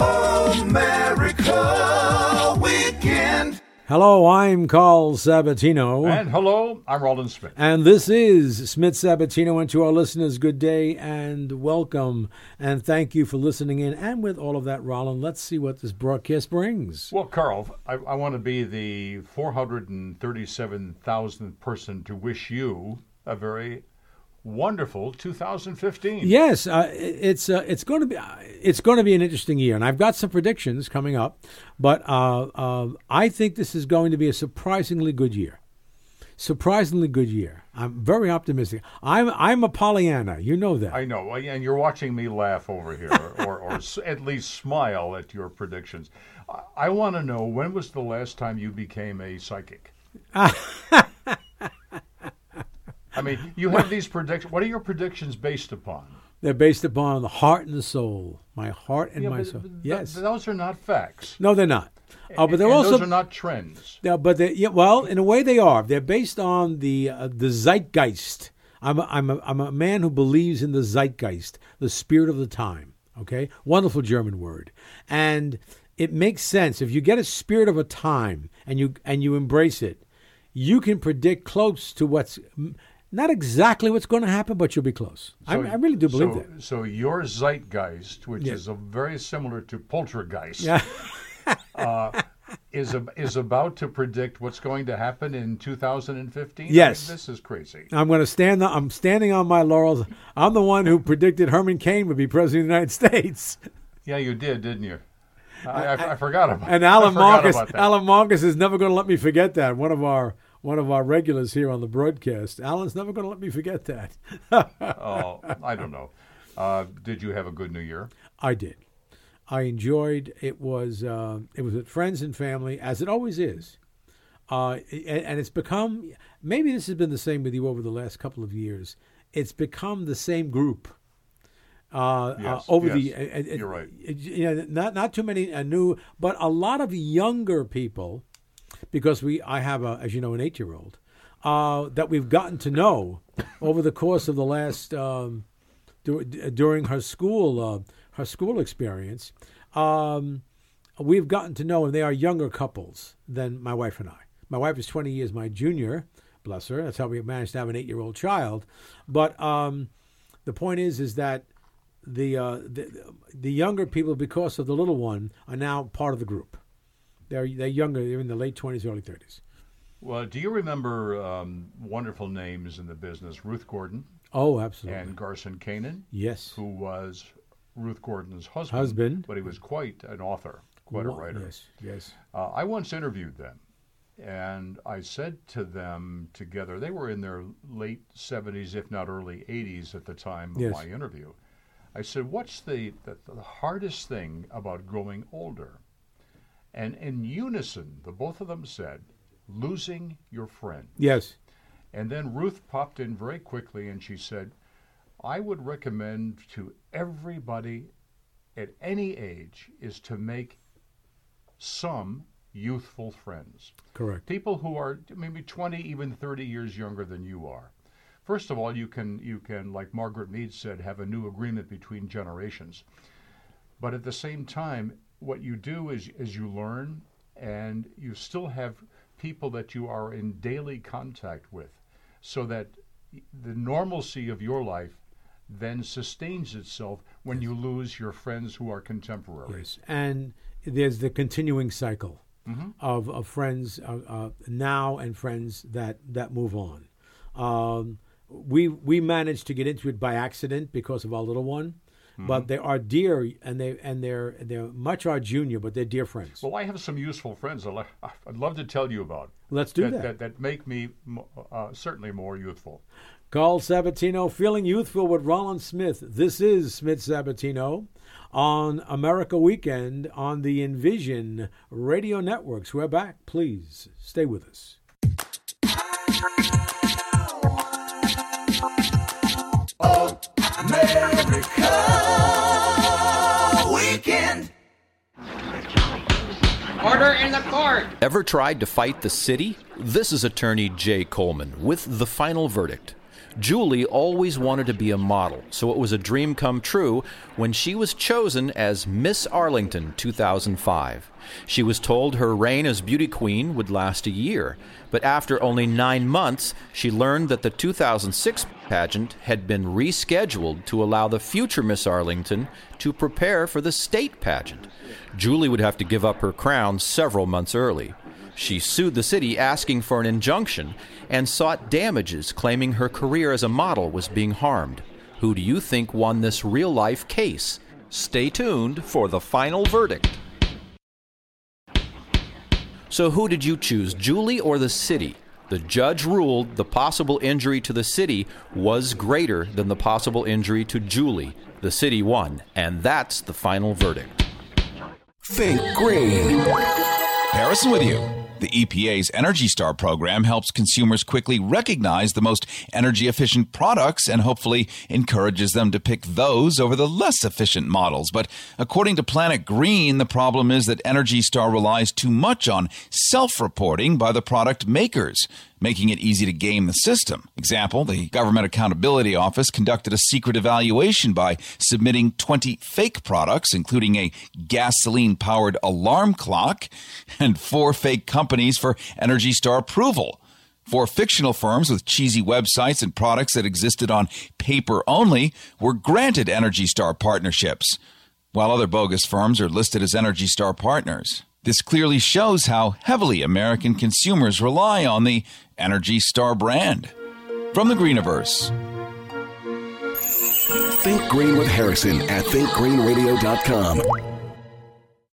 America Weekend. Hello, I'm Carl Sabatino. And hello, I'm Roland Smith. And this is Smith Sabatino. And to our listeners, good day and welcome. And thank you for listening in. And with all of that, Roland, let's see what this broadcast brings. Well, Carl, I want to be the 437,000th person to wish you a very wonderful 2015. Yes, it's going to be an interesting year, and I've got some predictions coming up. But I think this is going to be a surprisingly good year. Surprisingly good year. I'm very optimistic. I'm a Pollyanna. You know that. I know, and you're watching me laugh over here, or at least smile at your predictions. I want to know, when was the last time you became a psychic? I mean, you have these predictions. What are your predictions based upon? They're based upon the heart and the soul. My heart and my soul. Yes. Those are not facts. No, they're not. But they're and also those are not trends. Yeah, but well, in a way, they are. They're based on the zeitgeist. I'm a man who believes in the zeitgeist, the spirit of the time. Okay, wonderful German word, and it makes sense if you get a spirit of a time and you embrace it. You can predict close to what's. Not exactly what's going to happen, but you'll be close. I really do believe that. So your zeitgeist, which is very similar to poltergeist, is about to predict what's going to happen in 2015? Yes. I mean, this is crazy. I'm standing on my laurels. I'm the one who predicted Herman Cain would be president of the United States. Yeah, you did, didn't you? I forgot about that. And Alan Marcus is never going to let me forget that. One of our regulars here on the broadcast. Alan's never going to let me forget that. Oh, I don't know. Did you have a good New Year? I did. I enjoyed. It was with friends and family, as it always is. And it's become, maybe this has been the same with you over the last couple of years. It's become the same group. Yes, you're right. Not too many new, but a lot of younger people. Because I have, as you know, an 8-year-old that we've gotten to know over the course of the last during her school experience. We've gotten to know, and they are younger couples than my wife and I. My wife is 20 years my junior, bless her. That's how we managed to have an 8-year-old child. But the point is that the younger people, because of the little one, are now part of the group. They're younger. They're in the late 20s, early 30s. Well, do you remember wonderful names in the business? Ruth Gordon. Oh, absolutely. And Garson Kanin. Yes. Who was Ruth Gordon's husband. But he was quite an author, quite a writer. Yes. I once interviewed them, and I said to them together, they were in their late 70s, if not early 80s at the time of my interview. I said, what's the hardest thing about growing older? And in unison, the both of them said, losing your friend. Yes. And then Ruth popped in very quickly and she said, I would recommend to everybody at any age is to make some youthful friends. Correct. People who are maybe 20, even 30 years younger than you are. First of all, you can, like Margaret Mead said, have a new agreement between generations. But at the same time, what you do is you learn, and you still have people that you are in daily contact with, so that the normalcy of your life then sustains itself when you lose your friends who are contemporaries. Yes, and there's the continuing cycle of friends now and friends that move on. We managed to get into it by accident because of our little one. But they are dear, and they're much our junior, but they're dear friends. Well, I have some useful friends I'd love to tell you about. Let's do that. That make me certainly more youthful. Carl Sabatino, Feeling Youthful with Roland Smith. This is Smith Sabatino on America Weekend on the Envision Radio Networks. We're back. Please stay with us. Oh, America Weekend. Order in the court. Ever tried to fight the city? This is attorney Jay Coleman with The Final Verdict. Julie always wanted to be a model, so it was a dream come true when she was chosen as Miss Arlington 2005. She was told her reign as beauty queen would last a year, but after only 9 months, she learned that the 2006 pageant had been rescheduled to allow the future Miss Arlington to prepare for the state pageant. Julie would have to give up her crown several months early. She sued the city asking for an injunction and sought damages, claiming her career as a model was being harmed. Who do you think won this real-life case? Stay tuned for the final verdict. So who did you choose, Julie or the city? The judge ruled the possible injury to the city was greater than the possible injury to Julie. The city won, and that's the final verdict. Think green. Harrison with you. The EPA's Energy Star program helps consumers quickly recognize the most energy-efficient products and hopefully encourages them to pick those over the less efficient models. But according to Planet Green, the problem is that Energy Star relies too much on self-reporting by the product makers, making it easy to game the system. Example, the Government Accountability Office conducted a secret evaluation by submitting 20 fake products, including a gasoline-powered alarm clock, and 4 fake companies for Energy Star approval. 4 fictional firms with cheesy websites and products that existed on paper only were granted Energy Star partnerships, while other bogus firms are listed as Energy Star partners. This clearly shows how heavily American consumers rely on the Energy Star brand. From the Greeniverse. Think Green with Harrison at thinkgreenradio.com.